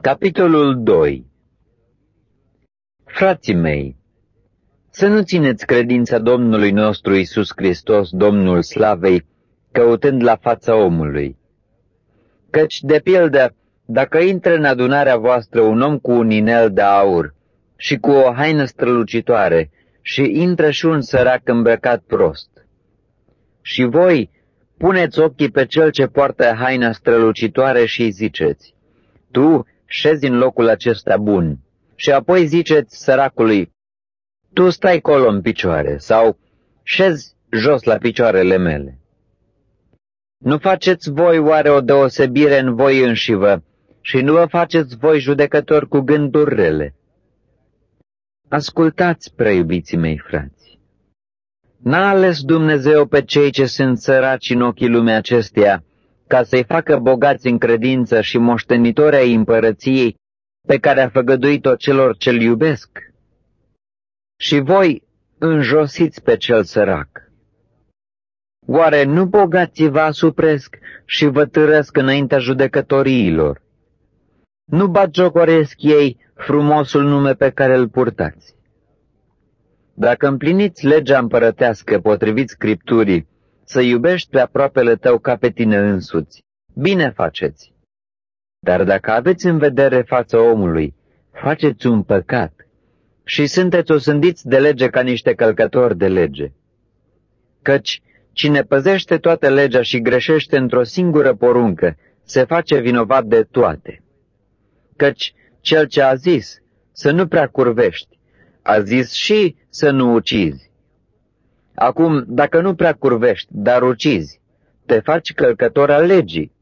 Capitolul 2. Frații mei, să nu țineți credința Domnului nostru Iisus Hristos, Domnul Slavei, căutând la fața omului. Căci, de pildă, dacă intră în adunarea voastră un om cu un inel de aur și cu o haină strălucitoare, și intră și un sărac îmbrăcat prost, și voi puneți ochii pe cel ce poartă haina strălucitoare și îi ziceți: tu șezi în locul acesta bun, și apoi ziceți săracului: tu stai colo în picioare, sau șezi jos la picioarele mele. Nu faceți voi oare o deosebire în voi înșivă și nu vă faceți voi judecători cu gânduri rele? Ascultați, preiubiții mei frați. N-a ales Dumnezeu pe cei ce sunt săraci în ochii lumii acesteia, ca să-i facă bogați în credință și moștenitori ai împărăției pe care a făgăduit-o celor ce-L iubesc? Și voi înjosiți pe cel sărac. Oare nu bogații vă asupresc și vă târăsc înaintea judecătoriilor? Nu batjocoresc ei frumosul nume pe care îl purtați? Dacă împliniți legea împărătească potrivit Scripturii, să iubești pe aproapele tău ca pe tine însuți, bine faceți. Dar dacă aveți în vedere fața omului, faceți un păcat și sunteți osândiți de lege ca niște călcători de lege. Căci cine păzește toată legea și greșește într-o singură poruncă, se face vinovat de toate. Căci cel ce a zis să nu prea curvești, a zis și să nu ucizi. Acum, dacă nu prea curvești, dar ucizi, te faci călcător al legii.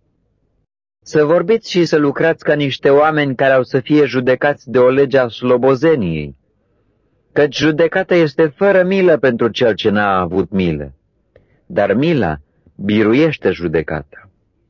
Să vorbiți și să lucrați ca niște oameni care au să fie judecați de o lege a slobozeniei, căci judecata este fără milă pentru cel ce n-a avut milă, dar mila biruiește judecata.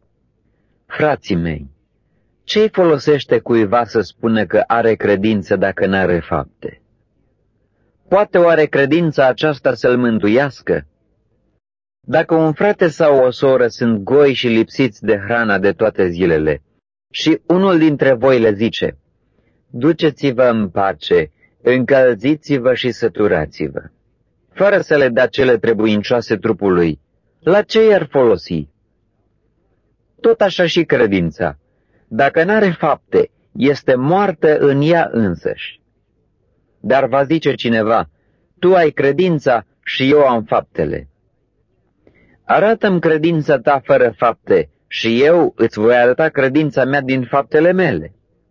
Frații mei, ce-i folosește cuiva să spună că are credință dacă n-are fapte? Poate oare credința aceasta să-l mântuiască? Dacă un frate sau o soră sunt goi și lipsiți de hrana de toate zilele, și unul dintre voi le zice: duceți-vă în pace, încălziți-vă și săturați-vă, fără să le dea cele trebuincioase trupului, la ce i-ar folosi? Tot așa și credința, dacă n-are fapte, este moartă în ea însăși. Dar va zice cineva: tu ai credința și eu am faptele. Arată-mi credința ta fără fapte și eu îți voi arăta credința mea din faptele mele.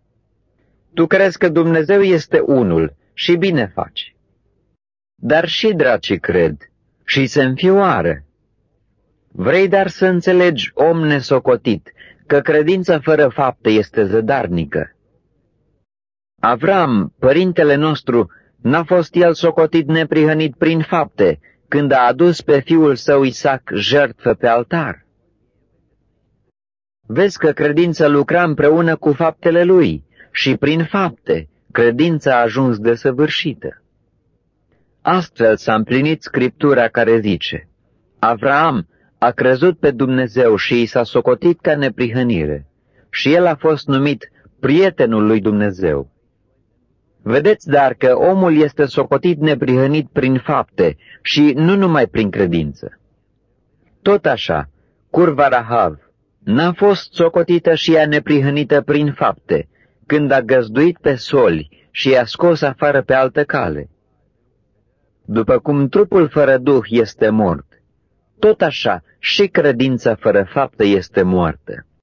Tu crezi că Dumnezeu este unul și bine faci. Dar și dracii cred și se înfioară. Vrei dar să înțelegi, om nesocotit, că credința fără fapte este zădarnică. Avram, părintele nostru, n-a fost el socotit neprihănit prin fapte, când a adus pe fiul său Isaac jertfă pe altar? Vezi că credința lucra împreună cu faptele lui și prin fapte credința a ajuns desăvârșită. Astfel s-a împlinit Scriptura care zice: Avraam a crezut pe Dumnezeu și i s-a socotit ca neprihănire și el a fost numit prietenul lui Dumnezeu. Vedeți dar că omul este socotit neprihănit prin fapte și nu numai prin credință. Tot așa, curva Rahav n-a fost socotită și ea neprihănită prin fapte, când a găzduit pe soli și i-a scos afară pe altă cale. După cum trupul fără duh este mort, tot așa și credința fără fapte este moartă.